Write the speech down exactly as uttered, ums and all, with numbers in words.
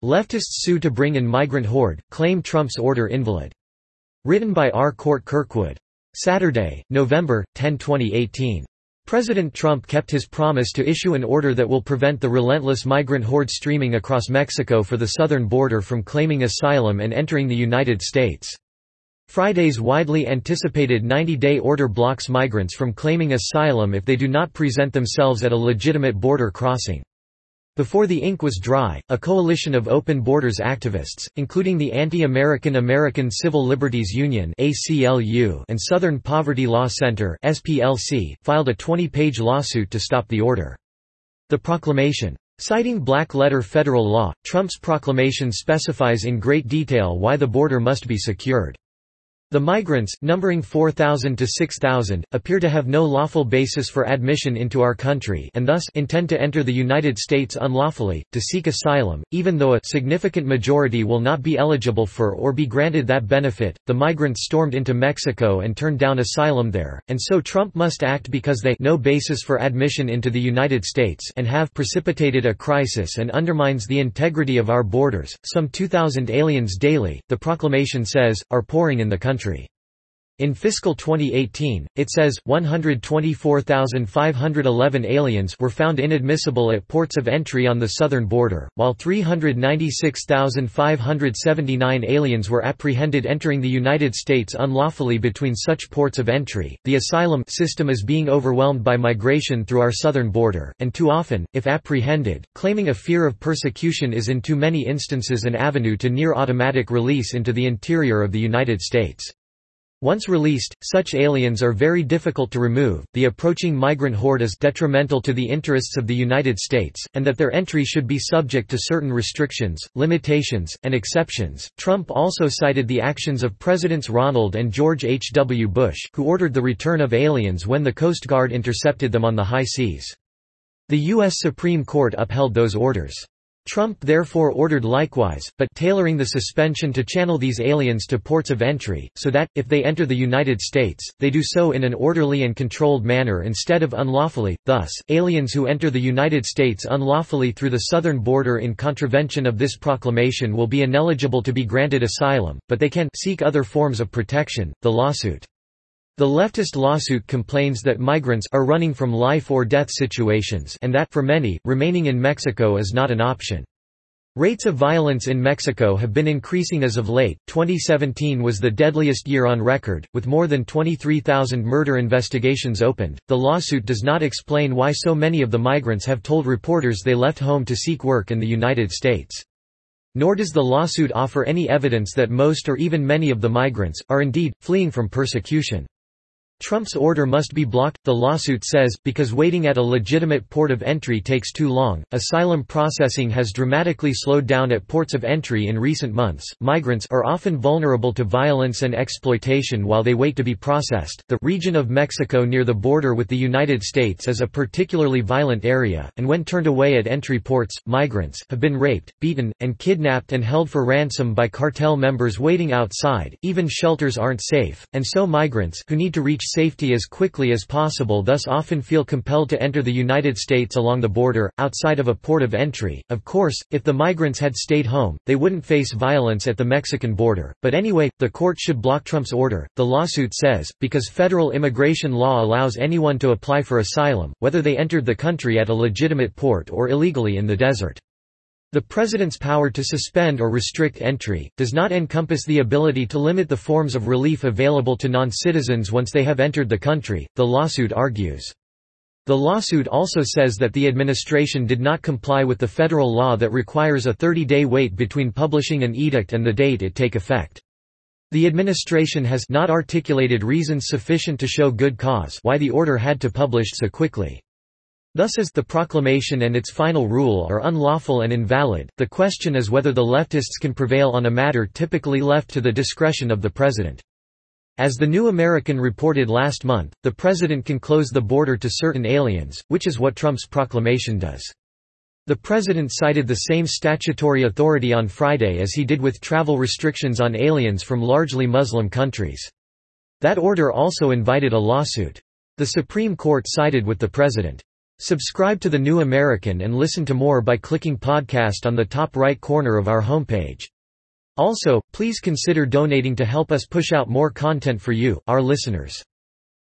Leftists sue to bring in migrant horde, claim Trump's order invalid. Written by R. Court Kirkwood. Saturday, November tenth twenty eighteen. President Trump kept his promise to issue an order that will prevent the relentless migrant horde streaming across Mexico for the southern border from claiming asylum and entering the United States. Friday's widely anticipated ninety-day order blocks migrants from claiming asylum if they do not present themselves at a legitimate border crossing. Before the ink was dry, a coalition of open borders activists, including the Anti-American American Civil Liberties Union (A C L U) and Southern Poverty Law Center (S P L C), filed a twenty-page lawsuit to stop the order. The proclamation. Citing black-letter federal law, Trump's proclamation specifies in great detail why the border must be secured. The migrants, numbering four thousand to six thousand, appear to have no lawful basis for admission into our country and thus intend to enter the United States unlawfully, to seek asylum, even though a significant majority will not be eligible for or be granted that benefit. The migrants stormed into Mexico and turned down asylum there, and so Trump must act because they no basis for admission into the United States and have precipitated a crisis and undermines the integrity of our borders. Some two thousand aliens daily, the proclamation says, are pouring in the country. In fiscal twenty eighteen, it says, one hundred twenty-four thousand five hundred eleven aliens were found inadmissible at ports of entry on the southern border, while three hundred ninety-six thousand five hundred seventy-nine aliens were apprehended entering the United States unlawfully between such ports of entry. The asylum system is being overwhelmed by migration through our southern border, and too often, if apprehended, claiming a fear of persecution is in too many instances an avenue to near automatic release into the interior of the United States. Once released, such aliens are very difficult to remove. The approaching migrant horde is detrimental to the interests of the United States, and that their entry should be subject to certain restrictions, limitations, and exceptions. Trump also cited the actions of Presidents Ronald and George H W Bush, who ordered the return of aliens when the Coast Guard intercepted them on the high seas. The U S Supreme Court upheld those orders. Trump therefore ordered likewise, but tailoring the suspension to channel these aliens to ports of entry, so that, if they enter the United States, they do so in an orderly and controlled manner instead of unlawfully. Thus, aliens who enter the United States unlawfully through the southern border in contravention of this proclamation will be ineligible to be granted asylum, but they can seek other forms of protection. The lawsuit. The leftist lawsuit complains that migrants are running from life or death situations and that, for many, remaining in Mexico is not an option. Rates of violence in Mexico have been increasing as of late. twenty seventeen was the deadliest year on record, with more than twenty-three thousand murder investigations opened. The lawsuit does not explain why so many of the migrants have told reporters they left home to seek work in the United States. Nor does the lawsuit offer any evidence that most or even many of the migrants are indeed fleeing from persecution. Trump's order must be blocked, the lawsuit says, because waiting at a legitimate port of entry takes too long. Asylum processing has dramatically slowed down at ports of entry in recent months. Migrants are often vulnerable to violence and exploitation while they wait to be processed. The region of Mexico near the border with the United States is a particularly violent area, and when turned away at entry ports, migrants have been raped, beaten, and kidnapped and held for ransom by cartel members waiting outside. Even shelters aren't safe, and so migrants who need to reach safety as quickly as possible thus often feel compelled to enter the United States along the border, outside of a port of entry. Of course, if the migrants had stayed home, they wouldn't face violence at the Mexican border, but anyway, the court should block Trump's order, the lawsuit says, because federal immigration law allows anyone to apply for asylum, whether they entered the country at a legitimate port or illegally in the desert. The president's power to suspend or restrict entry does not encompass the ability to limit the forms of relief available to non-citizens once they have entered the country, the lawsuit argues. The lawsuit also says that the administration did not comply with the federal law that requires a thirty-day wait between publishing an edict and the date it take effect. The administration has not articulated reasons sufficient to show good cause why the order had to publish so quickly. Thus, as the proclamation and its final rule are unlawful and invalid, the question is whether the leftists can prevail on a matter typically left to the discretion of the president. As The New American reported last month, the president can close the border to certain aliens, which is what Trump's proclamation does. The president cited the same statutory authority on Friday as he did with travel restrictions on aliens from largely Muslim countries. That order also invited a lawsuit. The Supreme Court sided with the president. Subscribe to The New American and listen to more by clicking podcast on the top right corner of our homepage. Also, please consider donating to help us push out more content for you, our listeners.